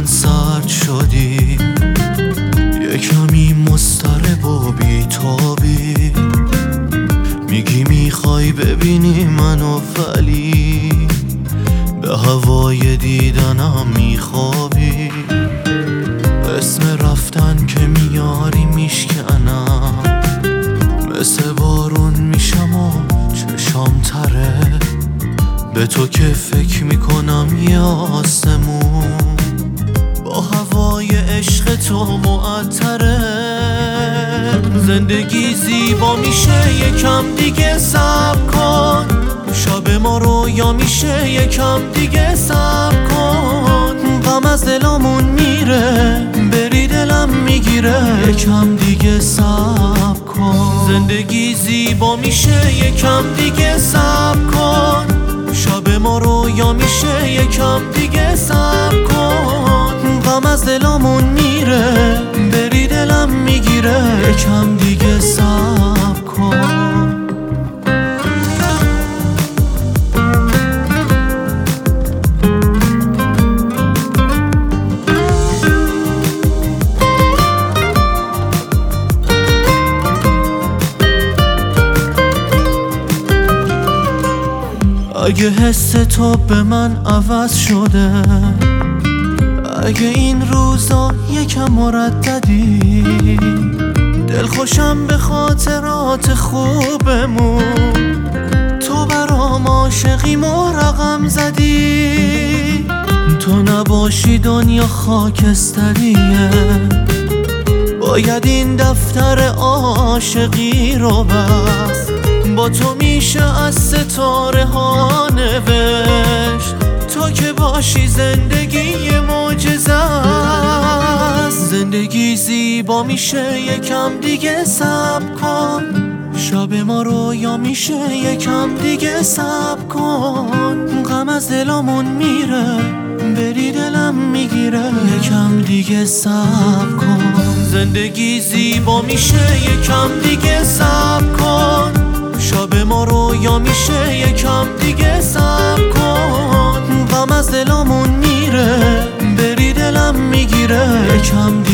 سرد شدی، یه کمی مضطرب و بی‌تابی. میگی میخوای ببینی منو، ولی به هوای دیدنم میخوابی. اسم رفتن که میاری میشکنم، مثل بارون میشم و چشام تره. به تو که فکر میکنم یه آسمون با هوای عشق تو معطره. زندگی زیبا میشه یکم دیگه صبر کن، شب ما رویا میشه یکم دیگه صبر کن. غم از دلمون میره، بری دلم میگیره، یکم دیگه صبر کن. زندگی زیبا میشه یکم دیگه صبر کن، شب ما رویا میشه یکم دیگه صبر کن. غم از دلمون میره، بری دلم میگیره، یکم دیگه صبر کن. اگه حس تو به من عوض شده، اگه این روزا یکم مرددی، دلخوشم به خاطرات خوبمون. تو برام عاشقیم و رقم زدی، تو نباشی دنیا خاکستریه. باید این دفتر عاشقی رو بست، با تو میشه از ستاره ها نوشت. تو که باشی زندگی معجزه است. زندگی زیبا میشه یکم دیگه صبر کن، شب ما رویا میشه یکم دیگه صبر کن. غم از دلمون میره، بری دلم میگیره، یکم دیگه صبر کن. زندگی زیبا میشه یکم دیگه صبر کن، شب ما رویا میشه یکم دیگه صبر کن. غم از دلمون میره، بری دلم میگیره، یکم